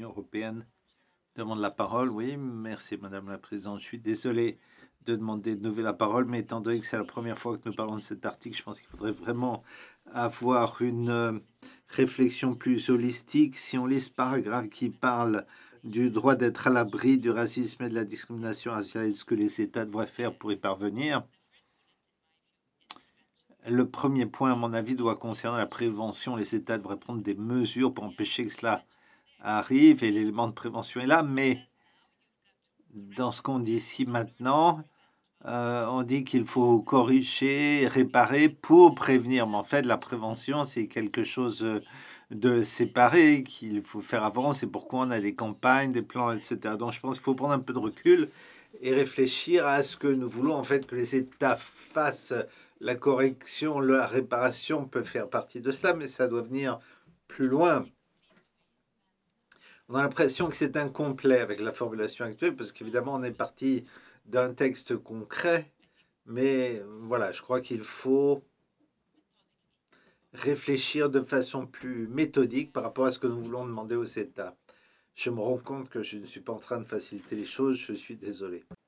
l'Union européenne demande la parole. Oui, merci Madame la Présidente. Je suis désolé de demander de nouveau la parole, mais étant donné que c'est la première fois que nous parlons de cet article, je pense qu'il faudrait vraiment avoir une réflexion plus holistique. Si on lit ce paragraphe qui parle du droit d'être à l'abri du racisme et de la discrimination raciale et ce que les États devraient faire pour y parvenir, le premier point, à mon avis, doit concerner la prévention. Les États devraient prendre des mesures pour empêcher que cela arrive et l'élément de prévention est là, mais dans ce qu'on dit ici maintenant, on dit qu'il faut corriger, réparer pour prévenir. Mais en fait, la prévention, c'est quelque chose de séparé qu'il faut faire avant. C'est pourquoi on a des campagnes, des plans, etc. Donc, je pense qu'il faut prendre un peu de recul et réfléchir à ce que nous voulons, en fait, que les États fassent. La correction, la réparation peut faire partie de cela, mais ça doit venir plus loin. On a l'impression que c'est incomplet avec la formulation actuelle, parce qu'évidemment, on est parti d'un texte concret, mais voilà, je crois qu'il faut réfléchir de façon plus méthodique par rapport à ce que nous voulons demander aux États. Je me rends compte que je ne suis pas en train de faciliter les choses, je suis désolé.